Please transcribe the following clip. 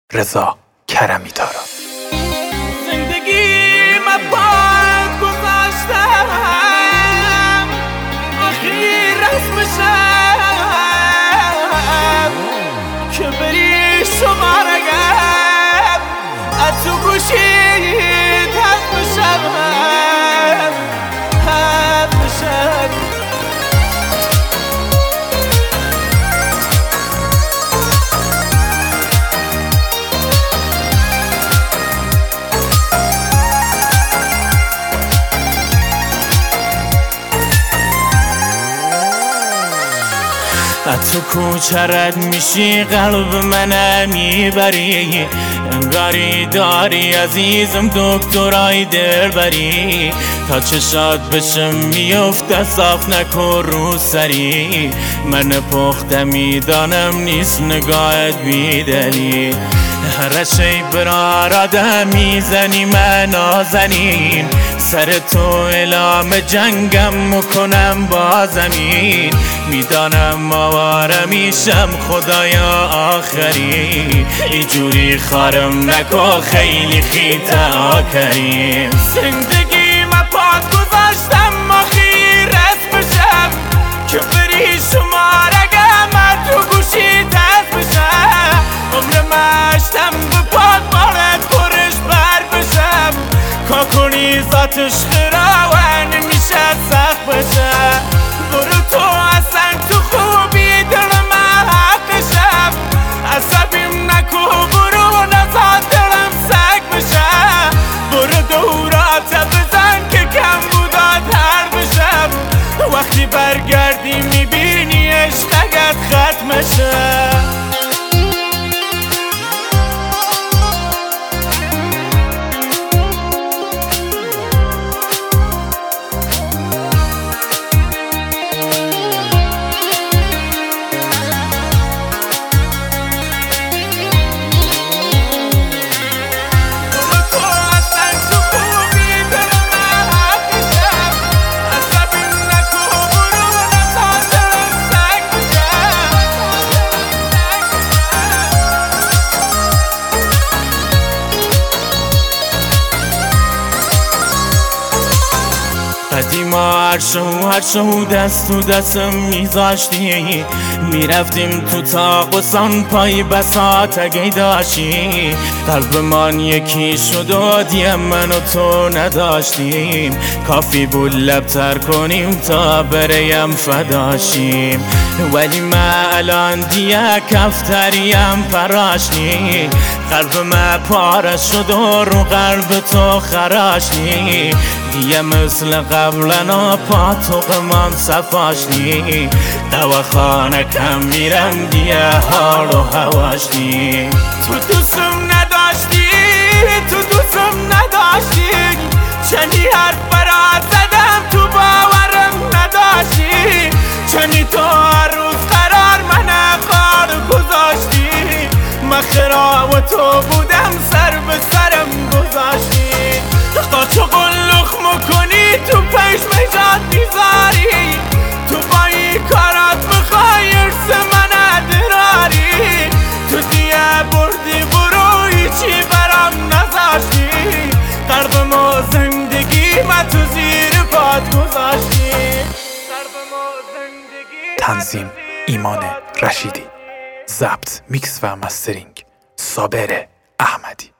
رضا کرمی تارا. زندگی من باید گذاشتم آخری رسمشم که بری شمارگم از تو گوشید حد بشم تو کوچه رد میشی قلب منم میبری انگاری داری عزیزم دکترای دلبری تا چشات بشم میفته صاف نکن رو سری من پخته میدانم نیست نگاهت بیدلی هر شی برار آدم میزنی من نازنین سر تو اعلام جنگم میکنم با زمین میدانم آواره میشم خدایا آخری اینجوری خارم نکن خیلی خیتا کریم زندگی من پاد گذاشتم آخی رس بشم که بری شمارگم تو گوشی دست بشم عمر مشتم به پاد بارد پرش بر بشم کا کنی ذاتش خراوه نمیشه سخت بشه برو تو اصلا تو خوبی دل من حقشم عصبیم نکو برو نزاد دلم سگ بشه برو دورات بزن که کم بودات هر بشم وقتی برگردی میبینی عشقت ختمشه قدیما هر شو دست تو دستم میذاشتی میرفتیم تو تاق و سان پای بساط اگه داشتی قلب من یکی شد و دیم من و تو نداشتیم کافی بود لبتر کنیم تا بریم فداشیم ولی من الان دیگه کفتریم پراشنی قلب من پاره شد و رو قلب تو خراشنی دیگه مثل قبلنا پاتوق من صفاشنی دواخانه کم میرم دیگه حال و هواشنی تو دوستم نداشتی چنی حرف برات زدم تو باورم نداشتی چنی تو هر روز قرار من قار گذاشتی من خراب تو بودم سر به سرم گذاشتی قاچو قلخ مکنی تو پیش میجاد میذاری تو با این کارات بخوای ارس من ادراری تو دیگه بردی برو هیچی برام نذاشتی قلبم و زندگی من تو زیر پات گذاشتی تنظیم ایمان رشیدی، ضبط میکس و مسترینگ صابر احمدی.